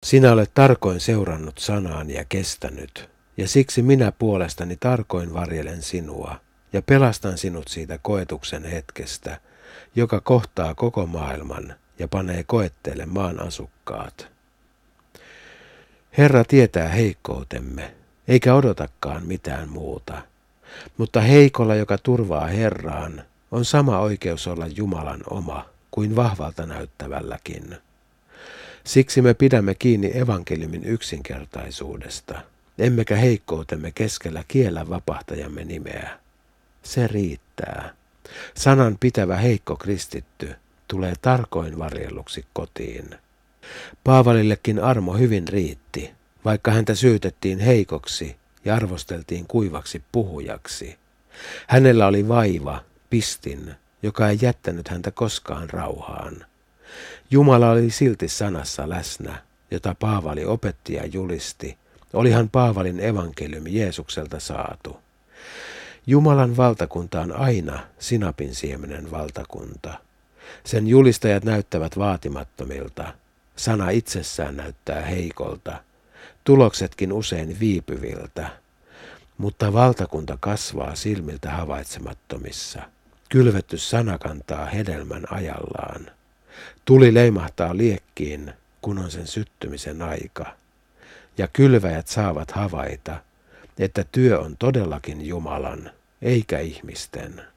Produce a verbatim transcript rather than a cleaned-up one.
Sinä olet tarkoin seurannut sanaani ja kestänyt, ja siksi minä puolestani tarkoin varjelen sinua ja pelastan sinut siitä koetuksen hetkestä, joka kohtaa koko maailman ja panee koetteelle maan asukkaat. Herra tietää heikkoutemme, eikä odotakaan mitään muuta, mutta heikolla, joka turvaa Herraan, on sama oikeus olla Jumalan oma kuin vahvalta näyttävälläkin. Siksi me pidämme kiinni evankeliumin yksinkertaisuudesta, emmekä heikkoutemme keskellä kiellä vapahtajamme nimeä. Se riittää. Sanan pitävä heikko kristitty tulee tarkoin varjelluksi kotiin. Paavalillekin armo hyvin riitti, vaikka häntä syytettiin heikoksi ja arvosteltiin kuivaksi puhujaksi. Hänellä oli vaiva, pistin, joka ei jättänyt häntä koskaan rauhaan. Jumala oli silti sanassa läsnä, jota Paavali opetti ja julisti, olihan Paavalin evankeliumi Jeesukselta saatu. Jumalan valtakunta on aina sinapin siemenen valtakunta. Sen julistajat näyttävät vaatimattomilta, sana itsessään näyttää heikolta, tuloksetkin usein viipyviltä, mutta valtakunta kasvaa silmiltä havaitsemattomissa. Kylvetty sana kantaa hedelmän ajallaan. Tuli leimahtaa liekkiin, kun on sen syttymisen aika, ja kylväjät saavat havaita, että työ on todellakin Jumalan, eikä ihmisten.